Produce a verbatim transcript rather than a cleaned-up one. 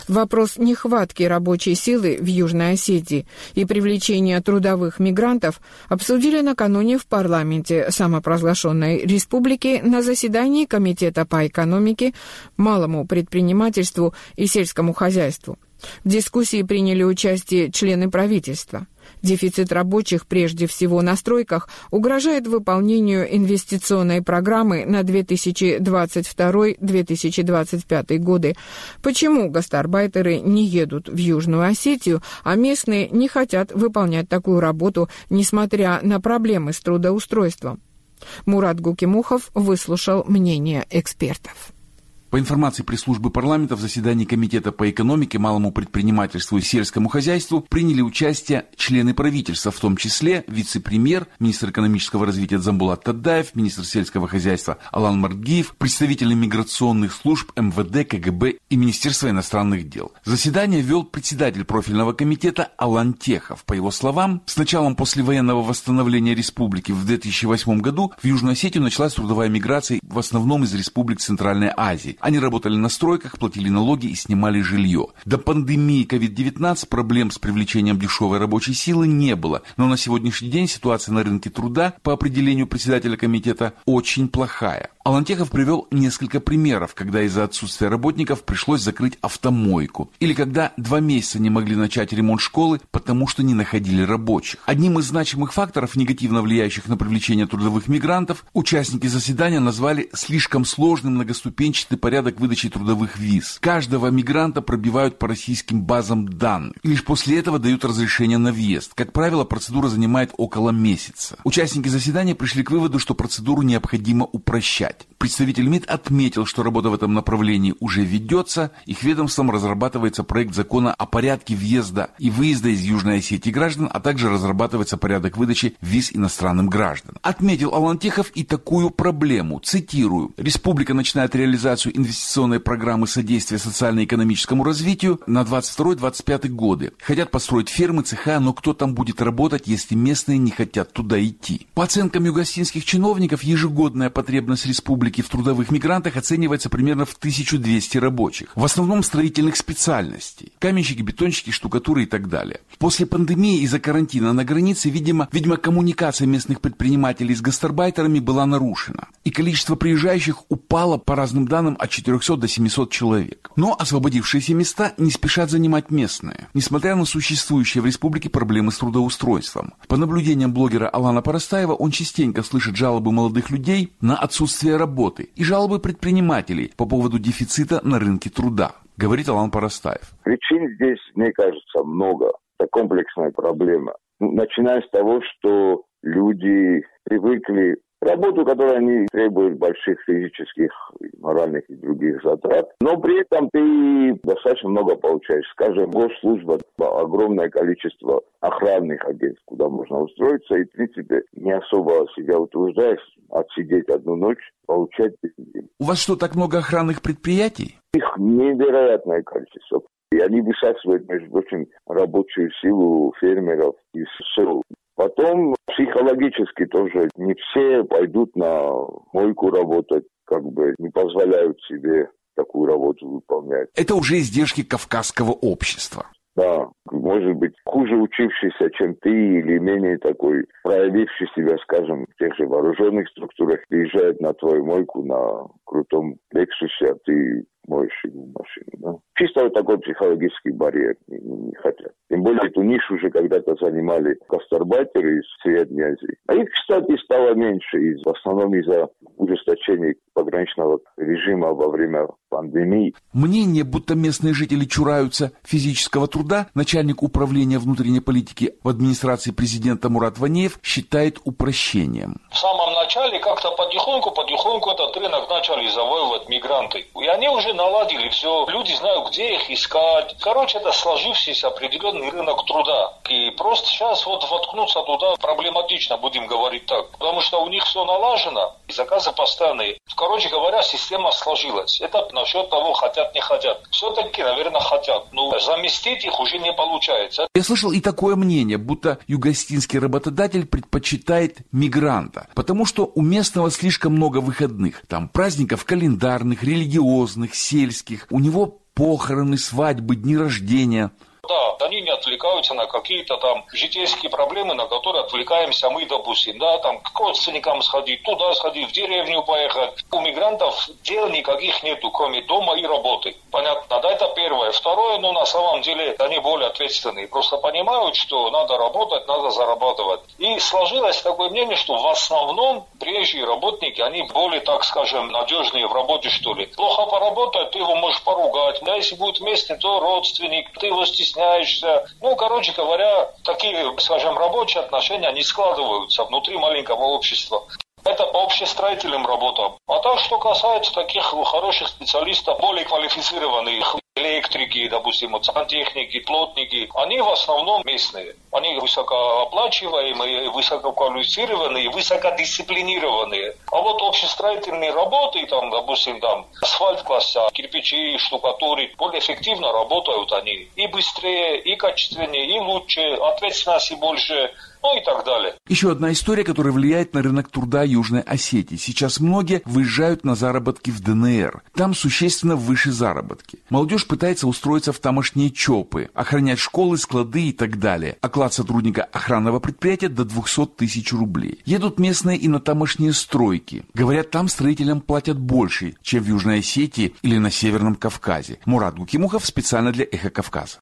Вопрос нехватки рабочей силы в Южной Осетии и привлечения трудовых мигрантов обсудили накануне в парламенте самопровозглашенной республики на заседании Комитета по экономике, малому предпринимательству и сельскому хозяйству. В дискуссии приняли участие члены правительства. Дефицит рабочих, прежде всего на стройках, угрожает выполнению инвестиционной программы на две тысячи двадцать второй — две тысячи двадцать пятый годы. Почему гастарбайтеры не едут в Южную Осетию, а местные не хотят выполнять такую работу, несмотря на проблемы с трудоустройством? Мурат Гукимухов выслушал мнение экспертов. По информации пресс-службы парламента, в заседании Комитета по экономике, малому предпринимательству и сельскому хозяйству приняли участие члены правительства, в том числе вице-премьер, министр экономического развития Дзамбулат Тадаев, министр сельского хозяйства Алан Маргиев, представители миграционных служб эм вэ дэ, ка гэ бэ и Министерства иностранных дел. Заседание вел председатель профильного комитета Алан Техов. По его словам, с началом послевоенного восстановления республики в две тысячи восьмом году в Южную Осетию началась трудовая миграция в основном из республик Центральной Азии. Они работали на стройках, платили налоги и снимали жилье. До пандемии ковид девятнадцать проблем с привлечением дешевой рабочей силы не было. Но на сегодняшний день ситуация на рынке труда, по определению председателя комитета, очень плохая. Алан Техов привел несколько примеров, когда из-за отсутствия работников пришлось закрыть автомойку. Или когда два месяца не могли начать ремонт школы, потому что не находили рабочих. Одним из значимых факторов, негативно влияющих на привлечение трудовых мигрантов, участники заседания назвали слишком сложный многоступенчатый порядок выдачи трудовых виз. Каждого мигранта пробивают по российским базам данных. И лишь после этого дают разрешение на въезд. Как правило, процедура занимает около месяца. Участники заседания пришли к выводу, что процедуру необходимо упрощать. Представитель МИД отметил, что работа в этом направлении уже ведется. Их ведомством разрабатывается проект закона о порядке въезда и выезда из Южной Осетии граждан, а также разрабатывается порядок выдачи виз иностранным гражданам. Отметил Алан Техов и такую проблему. Цитирую. «Республика начинает реализацию инвестиционной программы содействия социально-экономическому развитию на двадцать второй — двадцать пятый годы. Хотят построить фермы, цеха, но кто там будет работать, если местные не хотят туда идти?» По оценкам югосинских чиновников, ежегодная потребность республики Республики в трудовых мигрантах оценивается примерно в тысячу двести рабочих. В основном строительных специальностей. Каменщики, бетонщики, штукатуры и так далее. После пандемии из-за карантина на границе, видимо, видимо, коммуникация местных предпринимателей с гастарбайтерами была нарушена. И количество приезжающих упало, по разным данным, от четырехсот до семисот человек. Но освободившиеся места не спешат занимать местные. Несмотря на существующие в республике проблемы с трудоустройством. По наблюдениям блогера Алана Парастаева, он частенько слышит жалобы молодых людей на отсутствие работы и жалобы предпринимателей по поводу дефицита на рынке труда, говорит Алан Парастаев. Причин здесь, мне кажется, много. Это комплексная проблема. Начиная с того, что люди привыкли к работу, которая не требует больших физических, моральных и других затрат, но при этом ты достаточно много получаешь. Скажем, госслужба, огромное количество охранных агентств, куда можно устроиться, и, в принципе, не особо себя утруждаешь, отсидеть одну ночь, получать деньги. У вас что, так много охранных предприятий? Их невероятное количество. И они высасывают, между прочим, рабочую силу фермеров из сел. Потом психологически тоже не все пойдут на мойку работать, как бы не позволяют себе такую работу выполнять. Это уже издержки кавказского общества. Да, может быть, хуже учившийся, чем ты, или менее такой, проявивший себя, скажем, в тех же вооруженных структурах, приезжает на твою мойку на крутом Лексусе, а ты моешь ему машину. Да? Чисто вот такой психологический барьер не, не хотят. Тем более эту нишу уже когда-то занимали гастарбайтеры из Средней Азии. А их, кстати, стало меньше, из, в основном из-за ужесточения пограничного режима во время пандемии. Мнение, будто местные жители чураются физического труда, начальник управления внутренней политики в администрации президента Мурат Ванеев считает упрощением. В самом начале как-то потихоньку-потихоньку этот рынок начали завоевывать мигранты. И они уже наладили все. Люди знают, где их искать. Короче, это сложившийся определенный рынок труда. И просто сейчас вот воткнуться туда проблематично, будем говорить так. Потому что у них все налажено, и заказы постоянные. Короче говоря, система сложилась. Это насчет того, хотят, не хотят. Все-таки, наверное, хотят. Но заместить их уже не получается. Я слышал и такое мнение, будто югостинский работодатель предпочитает мигранта. Потому что у местного слишком много выходных. Там праздников календарных, религиозных, сельских. У него похороны, свадьбы, дни рождения. Да, они не отвлекаются на какие-то там житейские проблемы, на которые отвлекаемся мы, допустим, да, там к родственникам сходить, туда сходить, в деревню поехать. У мигрантов дел никаких нету, кроме дома и работы. Понятно, да, это первое. Второе, ну, на самом деле, они более ответственные, просто понимают, что надо работать, надо зарабатывать. И сложилось такое мнение, что в основном приезжие работники, они более, так скажем, надежные в работе, что ли. Плохо поработать, ты его можешь поругать. Да, если будет вместе, то родственник, ты его стесняешься. Ну, короче говоря, такие, скажем, рабочие отношения, они складываются внутри маленького общества. Это по общестроительным работам. А так, что касается таких хороших специалистов, более квалифицированных, электрики, допустим, сантехники, плотники, они в основном местные. Они высокооплачиваемые, высококвалифицированные, высокодисциплинированные. А вот общестроительные работы, там, допустим, там, асфальт класть, кирпичи, штукатурить, более эффективно работают они. И быстрее, и качественнее, и лучше, ответственности больше. Ну и так далее. Еще одна история, которая влияет на рынок труда Южной Осетии. Сейчас многие выезжают на заработки в ДНР. Там существенно выше заработки. Молодежь пытается устроиться в тамошние ЧОПы, охранять школы, склады и так далее. Оклад сотрудника охранного предприятия до двести тысяч рублей. Едут местные и на тамошние стройки. Говорят, там строителям платят больше, чем в Южной Осетии или на Северном Кавказе. Мурат Гукимухов специально для Эхо Кавказа.